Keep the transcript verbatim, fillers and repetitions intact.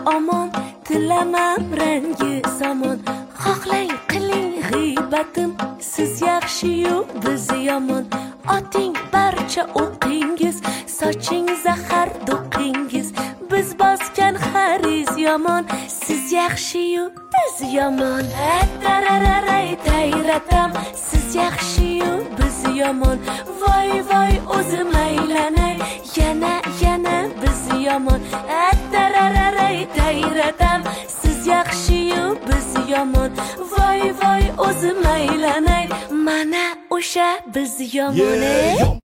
omon, tilamam rangi zamon. Xohlang qiling g'iybatim, siz yaxshi-yu biz yomon. Oting barcha o'qingiz, soching zahar do'qingiz. Biz bosgan xariz yomon, siz yaxshi-yu biz yomon. Tarararay tayratam, siz yaxshi-yu biz yomon. Voy voy o'zim aylanay, yana yana biz yomon. Tarararay tayratam, siz yaxshi-yu biz yomon. Voy voy o'zim aylanay, mana o'sha biz yomon.